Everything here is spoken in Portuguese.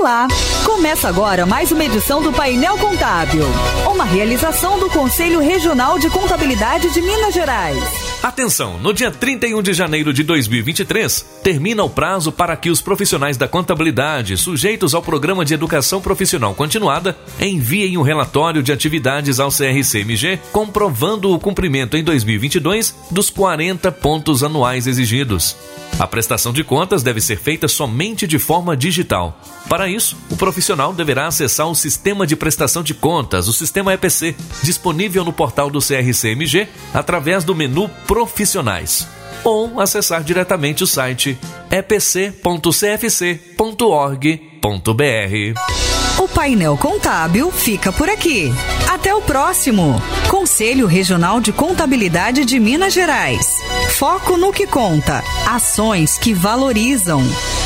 Olá! Começa agora mais uma edição do Painel Contábil, uma realização do Conselho Regional de Contabilidade de Minas Gerais. Atenção, no dia 31 de janeiro de 2023, termina o prazo para que os profissionais da contabilidade sujeitos ao Programa de Educação Profissional Continuada enviem um relatório de atividades ao CRCMG comprovando o cumprimento em 2022 dos 40 pontos anuais exigidos. A prestação de contas deve ser feita somente de forma digital. Para isso, o profissional deverá acessar o Sistema de Prestação de Contas, o Sistema EPC, disponível no portal do CRCMG através do menu Profissionais, ou acessar diretamente o site epc.cfc.org.br. O Painel Contábil fica por aqui. Até o próximo. Conselho Regional de Contabilidade de Minas Gerais. Foco no que conta. Ações que valorizam.